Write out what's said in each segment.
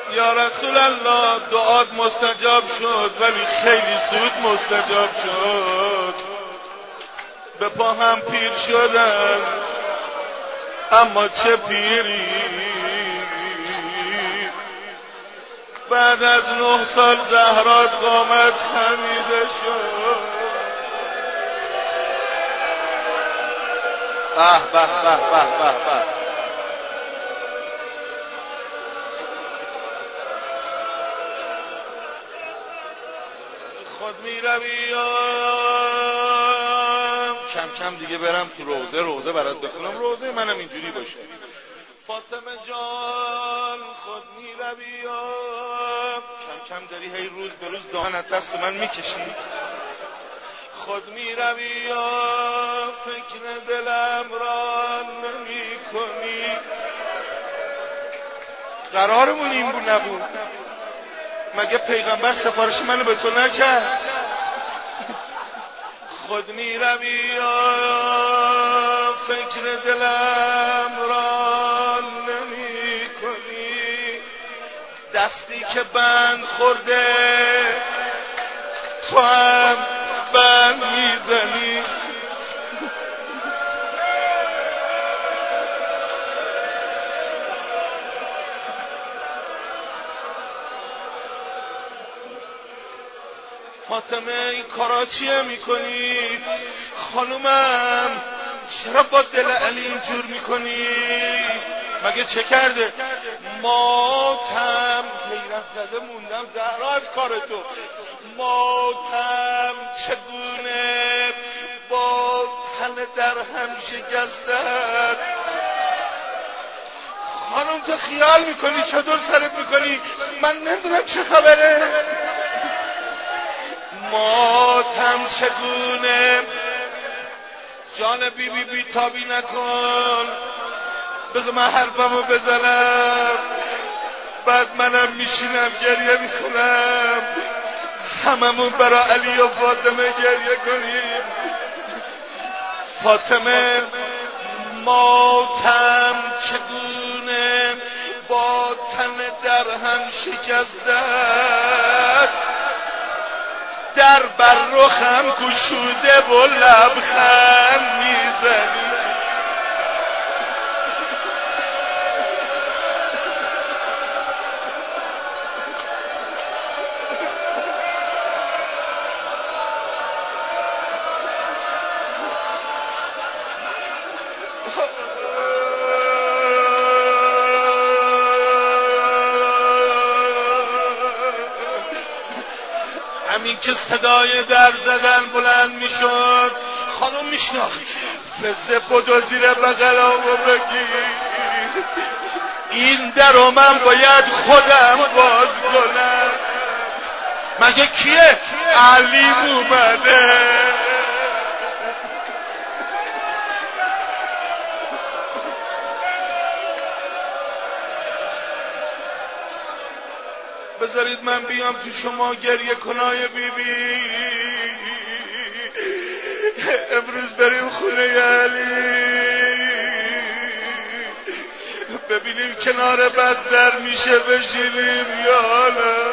یا رسول الله دعات مستجاب شد ولی خیلی زود مستجاب شد. به پا هم پیر شدن اما چه پیری. بعد از 9 سال زهرات قامت خمیده شد. به به به به به. خود می روی کم کم دیگه برم تو روزه برات بخونم. روزه منم اینجوری باشه. فاطمه جان خود می روی کم کم داری هی روز به روز دهنت دست من میکشی. خود می روی فکر دلم را نمی کنی. قرارمون این بود نبود مگه پیغمبر سفارش منو به تو نکرد؟ خود می روی فکر دلم را نمی کنی. دستی که بند خورده تو هم بند میزنی. فاطمه این کارا چیه میکنی؟ خانومم چرا با دل علی اینجور میکنی؟ مگه چه کرده؟ ماتم حیرت زده موندم زهرا از کار تو. ماتم چگونه با تن در هم شکستت. خانم تو خیال میکنی چطور سرت میکنی؟ من نمیدونم چه خبره. ماتم چگونه جان بی بی بی تابی نکن. بذار من حرفمو بزنم بعد منم میشینم گریه میکنم. هممون برا علی و فاطمه گریه کنیم. فاطمه ماتم چگونه با تن در هم شکستت. در بر رخم گشوده و لبخند میزنی. همین که صدای در زدن بلند میشد خانم میشناخت. فزه بدو زیر بغلامو بگیر. این درو من باید خودم باز کنم. مگه کیه؟ علی اومده. بذارید من بیام تو شما گریه کنای بی بی. امروز بریم خونه علی ببینیم کنار بستر میشه بشینیم یا نه.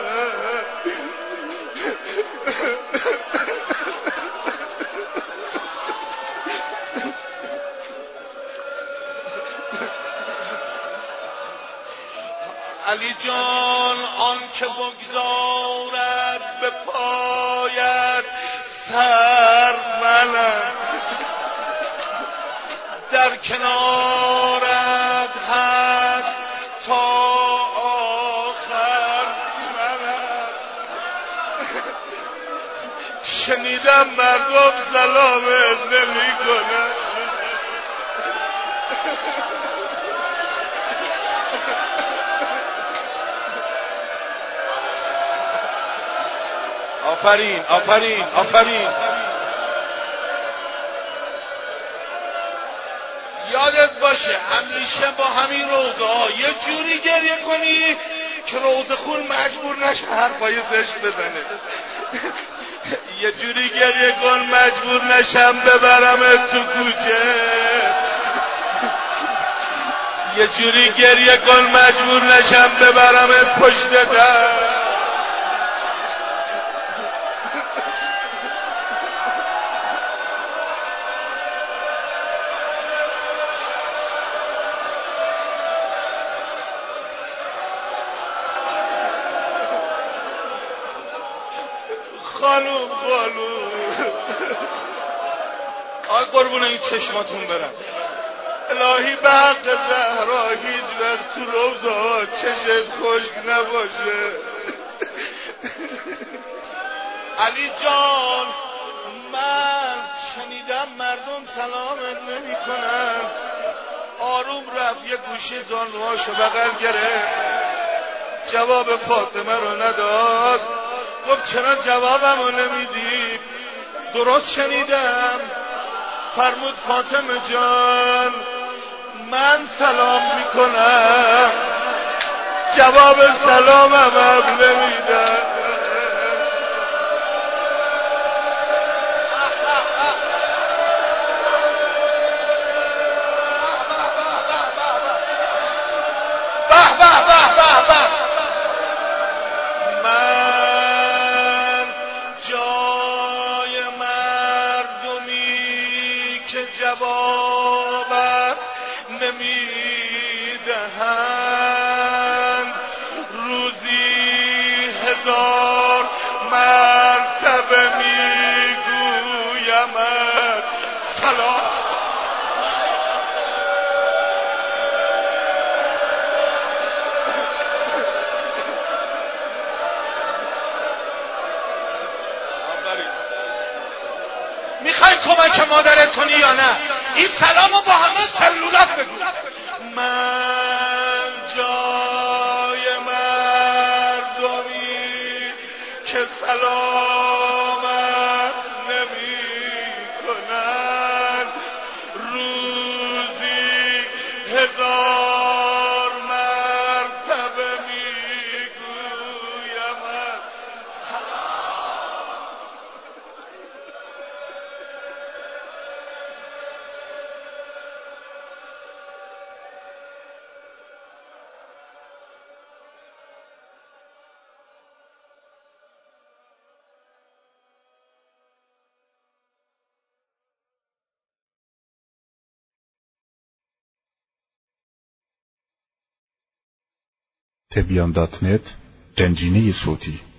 علی جان آن که بگذارد به پایت سر منم. در کنارت هست تا آخر منم. شنیدم مردم سلامت نمی کنن. آفرین آفرین آفرین. یادت باشه همیشه با همین روزه ها یه جوری گریه کنی که روزه خون مجبور نشه حرفای زشت بزنه. یه جوری گریه کن مجبور نشم ببرمت تو کوچه. یه جوری گریه کن مجبور نشم ببرمت پشت در. خانوم آی قربون این چشماتون برم. الهی به حق زهرا هیچ وقت تو روزا چشت خشک نباشه. علی جان من شنیدم مردم سلامت نمی کنن. آروم رفت یه گوشه زانوهاشو بغل گرفت، جواب فاطمه رو نداد. گفت چرا جوابمو نمیدی؟ درست شنیدم. فرمود فاطمه جان من سلام میکنم، جواب سلامم هم نمیدم. من جای مردمی که جوابت نمیدهند، روزی 1000 مرتبه میگویمت سلام. میخوای کمک مادرت کنی یا نه؟ این سلامو با همه سلولات بگو. من جای مردمی که سلامت نمی کنن، روزی 1000 مرتبه میگویمت تبیان.net گنجینه صوتی